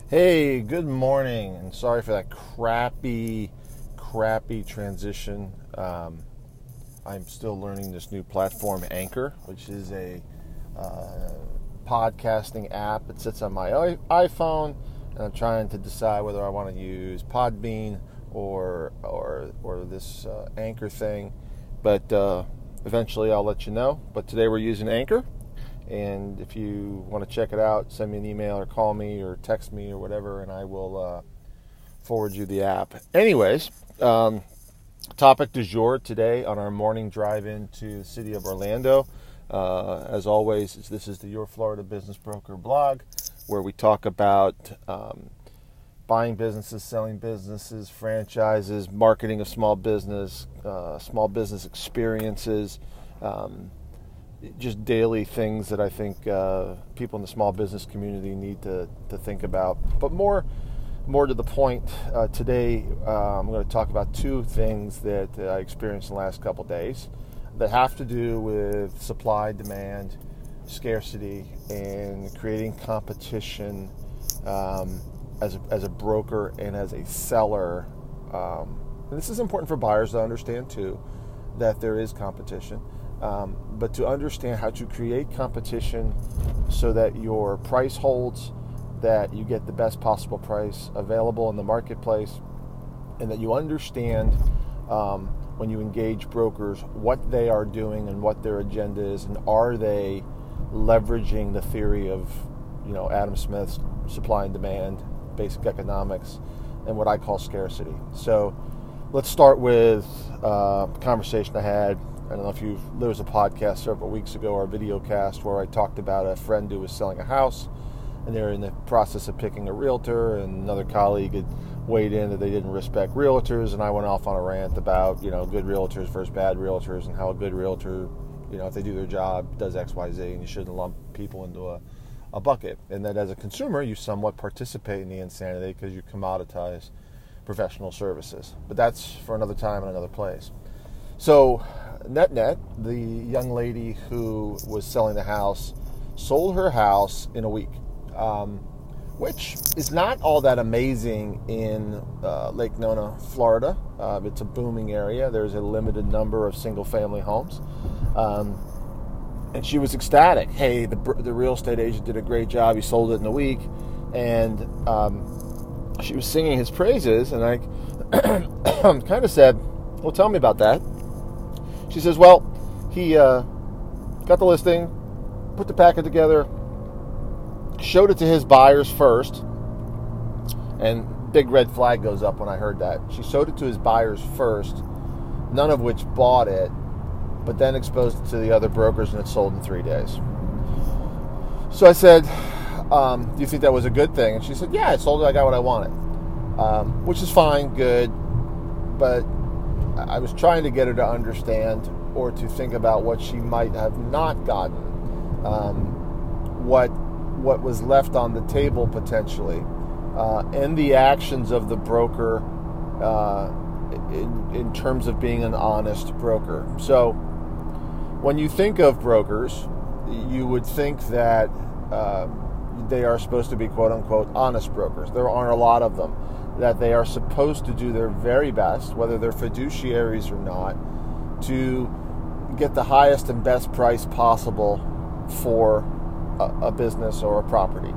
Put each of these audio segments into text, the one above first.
Hey, good morning, and sorry for that crappy transition. I'm still learning this new platform, Anchor, which is a podcasting app. It sits on my iPhone, and I'm trying to decide whether I want to use Podbean or this Anchor thing. But eventually, I'll let you know. But today we're using Anchor. And if you want to check it out, send me an email or call me or text me or whatever, and I will forward you the app. Anyways, topic du jour today on our morning drive into the city of Orlando. As always, this is the Your Florida Business Broker blog, where we talk about buying businesses, selling businesses, franchises, marketing of small business experiences, just daily things that I think people in the small business community need to think about. But more to the point, today I'm going to talk about two things that I experienced in the last couple days that have to do with supply, demand, scarcity, and creating competition as a broker and as a seller. And this is important for buyers to understand too, that there is competition. But to understand how to create competition so that your price holds, that you get the best possible price available in the marketplace, and that you understand when you engage brokers what they are doing and what their agenda is, and are they leveraging the theory of Adam Smith's supply and demand, basic economics, and what I call scarcity. So let's start with a conversation I had. I don't know if there was a podcast several weeks ago, or a video cast, where I talked about a friend who was selling a house, and they're in the process of picking a realtor, and another colleague had weighed in that they didn't respect realtors, and I went off on a rant about, good realtors versus bad realtors, and how a good realtor, if they do their job, does X, Y, Z, and you shouldn't lump people into a bucket. And that as a consumer, you somewhat participate in the insanity because you commoditize professional services. But that's for another time and another place. So, net, the young lady who was selling the house sold her house in a week, which is not all that amazing in Lake Nona, Florida. It's a booming area. There's a limited number of single-family homes. And she was ecstatic. Hey, the real estate agent did a great job. He sold it in a week. And she was singing his praises, and I kind of said, well, tell me about that. She says, well, he got the listing, put the packet together, showed it to his buyers first, and big red flag goes up when I heard that. She showed it to his buyers first, none of which bought it, but then exposed it to the other brokers, and it sold in 3 days. So I said, do you think that was a good thing? And she said, yeah, I sold it, I got what I wanted, which is fine, good, but I was trying to get her to understand, or to think about what she might have not gotten, what was left on the table potentially, and the actions of the broker in terms of being an honest broker. So when you think of brokers, you would think that they are supposed to be quote-unquote honest brokers. There aren't a lot of them. That they are supposed to do their very best, whether they're fiduciaries or not, to get the highest and best price possible for a business or a property.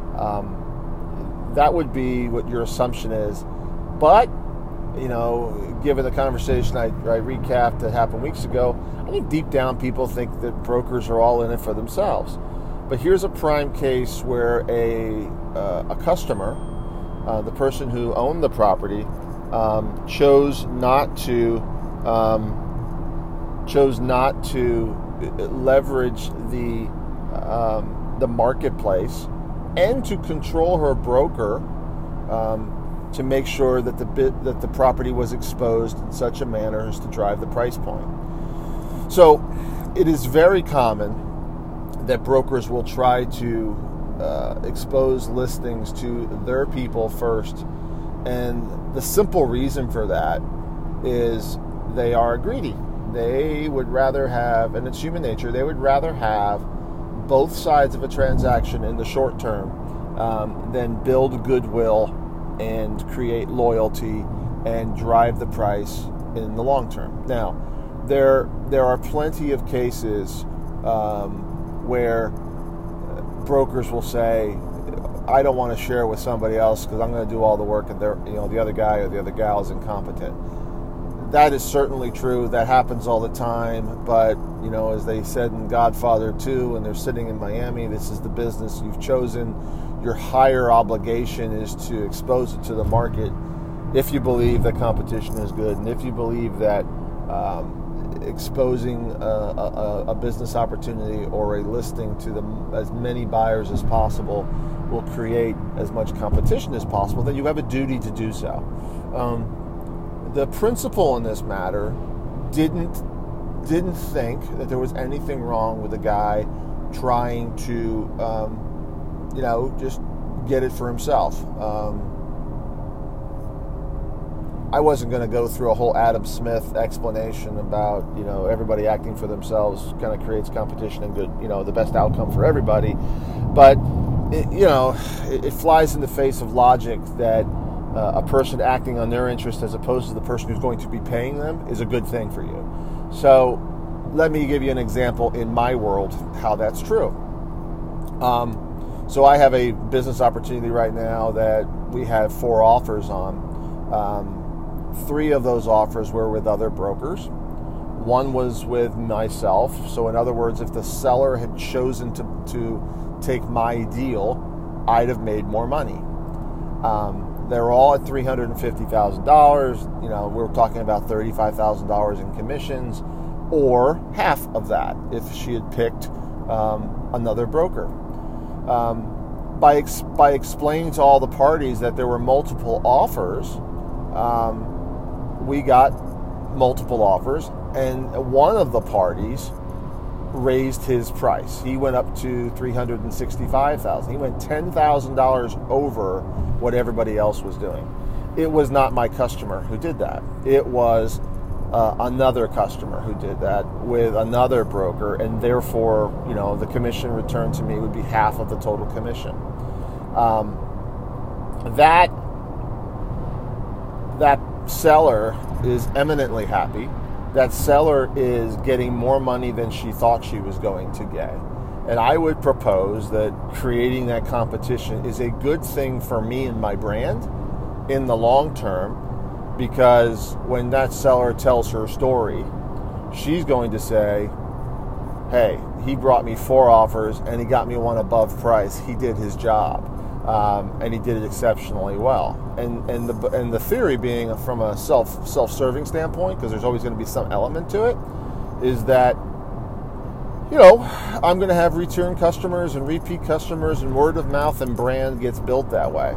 That would be what your assumption is. But, given the conversation I recapped that happened weeks ago, I think deep down people think that brokers are all in it for themselves. But here's a prime case where a customer, the person who owned the property, chose not to leverage the marketplace, and to control her broker to make sure that the property was exposed in such a manner as to drive the price point. So it is very common that brokers will try to expose listings to their people first, and the simple reason for that is they are greedy. They would rather have, and it's human nature, they would rather have both sides of a transaction in the short term then build goodwill and create loyalty and drive the price in the long term. Now, there are plenty of cases where brokers will say, I don't want to share with somebody else because I'm going to do all the work and the other guy or the other gal is incompetent. That is certainly true. That happens all the time. But, as they said in Godfather 2, when they're sitting in Miami, this is the business you've chosen. Your higher obligation is to expose it to the market if you believe that competition is good, and if you believe that exposing a business opportunity or a listing to as many buyers as possible will create as much competition as possible, then you have a duty to do so. The principal in this matter didn't think that there was anything wrong with the guy trying to, just get it for himself. I wasn't going to go through a whole Adam Smith explanation about, everybody acting for themselves kind of creates competition and good, the best outcome for everybody. But, it flies in the face of logic that a person acting on their interest as opposed to the person who's going to be paying them is a good thing for you. So let me give you an example in my world how that's true. So I have a business opportunity right now that we have 4 offers on. 3 of those offers were with other brokers. 1 was with myself. So in other words, if the seller had chosen to take my deal, I'd have made more money. They're all at $350,000. We're talking about $35,000 in commissions, or half of that if she had picked another broker. By explaining to all the parties that there were multiple offers, we got multiple offers, and one of the parties raised his price. He went up to $365,000. He went $10,000 over what everybody else was doing. It was not my customer who did that. It was another customer who did that with another broker, and therefore, the commission returned to me would be half of the total commission. That seller is eminently happy. That seller is getting more money than she thought she was going to get. And I would propose that creating that competition is a good thing for me and my brand in the long term, because when that seller tells her story, she's going to say, hey, he brought me 4 offers and he got me one above price. He did his job. And he did it exceptionally well. And the theory being from a self-serving standpoint, because there's always going to be some element to it, is that I'm going to have return customers and repeat customers, and word of mouth and brand gets built that way.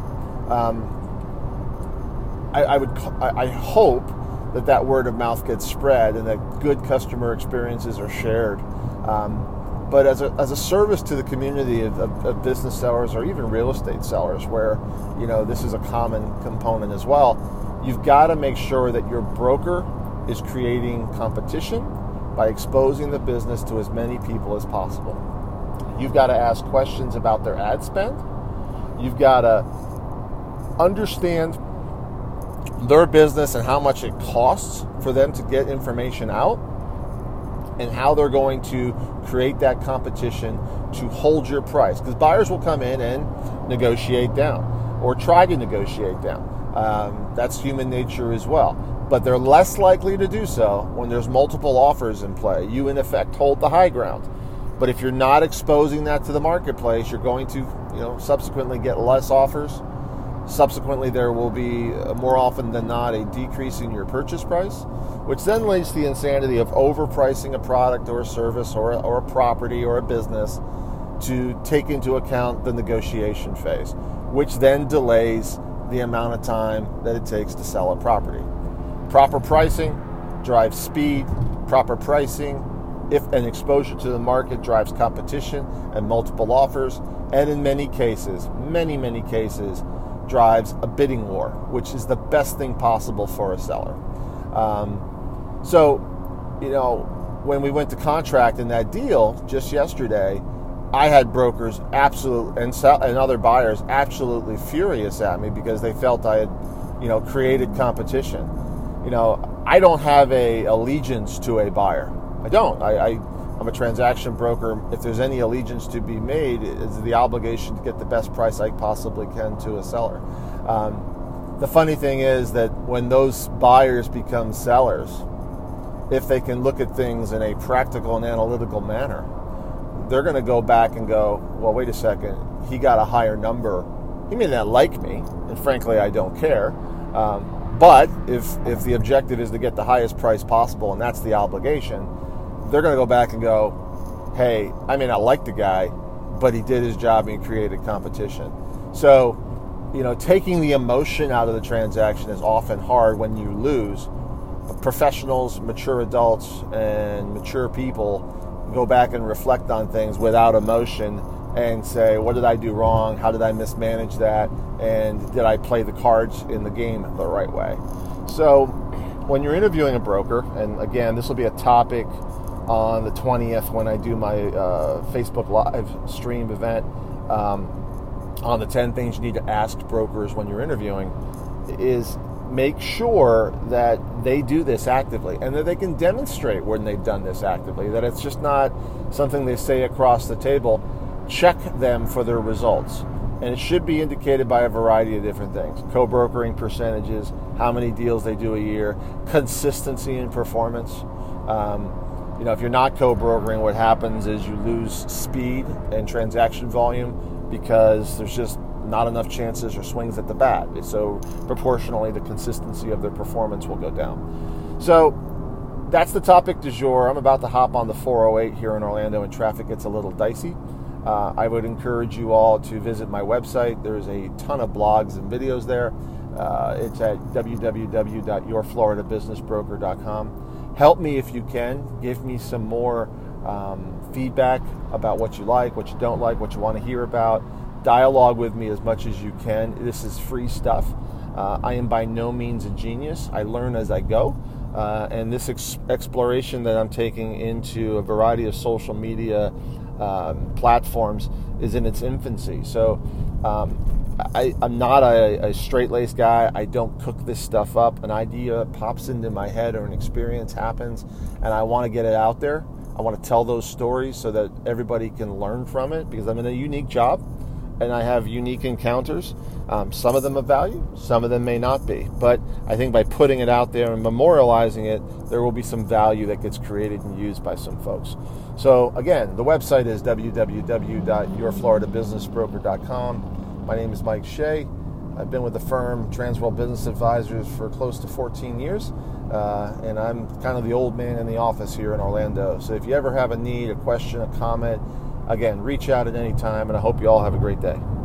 I hope that word of mouth gets spread and that good customer experiences are shared. But as a service to the community of business sellers or even real estate sellers, where this is a common component as well, you've got to make sure that your broker is creating competition by exposing the business to as many people as possible. You've got to ask questions about their ad spend. You've got to understand their business and how much it costs for them to get information out, and how they're going to create that competition to hold your price. Because buyers will come in and negotiate down or try to negotiate down. That's human nature as well. But they're less likely to do so when there's multiple offers in play. You, in effect, hold the high ground. But if you're not exposing that to the marketplace, you're going to subsequently get less offers. Subsequently, there will be, more often than not, a decrease in your purchase price, which then leads to the insanity of overpricing a product or a service or a property or a business to take into account the negotiation phase, which then delays the amount of time that it takes to sell a property. Proper pricing drives speed. Proper pricing, if an exposure to the market, drives competition and multiple offers, and in many cases, many cases, drives a bidding war, which is the best thing possible for a seller. So, when we went to contract in that deal just yesterday, I had brokers and other buyers absolutely furious at me because they felt I had, created competition. I don't have a allegiance to a buyer. I don't. I'm a transaction broker. If there's any allegiance to be made, it's the obligation to get the best price I possibly can to a seller. The funny thing is that when those buyers become sellers, if they can look at things in a practical and analytical manner, they're going to go back and go, well, wait a second, he got a higher number. He may not like me, and frankly, I don't care. But if the objective is to get the highest price possible, and that's the obligation, they're going to go back and go, hey, I may not like the guy, but he did his job and he created competition. So, taking the emotion out of the transaction is often hard when you lose. Professionals, mature adults, and mature people go back and reflect on things without emotion and say, what did I do wrong? How did I mismanage that? And did I play the cards in the game the right way? So when you're interviewing a broker, and again, this will be a topic on the 20th when I do my Facebook Live stream event on the 10 things you need to ask brokers when you're interviewing, is make sure that they do this actively and that they can demonstrate when they've done this actively, that it's just not something they say across the table. Check them for their results. And it should be indicated by a variety of different things. Co-brokering percentages, how many deals they do a year, consistency in performance. If you're not co-brokering, what happens is you lose speed and transaction volume because there's just not enough chances or swings at the bat. So proportionally, the consistency of their performance will go down. So that's the topic du jour. I'm about to hop on the 408 here in Orlando and traffic gets a little dicey. I would encourage you all to visit my website. There's a ton of blogs and videos there. It's at www.yourfloridabusinessbroker.com. Help me if you can. Give me some more feedback about what you like, what you don't like, what you want to hear about. Dialogue with me as much as you can. This is free stuff. I am by no means a genius. I learn as I go. And this exploration that I'm taking into a variety of social media platforms is in its infancy. So I'm not a straight-laced guy. I don't cook this stuff up. An idea pops into my head or an experience happens, and I want to get it out there. I want to tell those stories so that everybody can learn from it, because I'm in a unique job and I have unique encounters. Some of them of value, some of them may not be. But I think by putting it out there and memorializing it, there will be some value that gets created and used by some folks. So again, the website is www.yourfloridabusinessbroker.com. My name is Mike Shea. I've been with the firm Transworld Business Advisors for close to 14 years. And I'm kind of the old man in the office here in Orlando. So if you ever have a need, a question, a comment, again, reach out at any time, and I hope you all have a great day.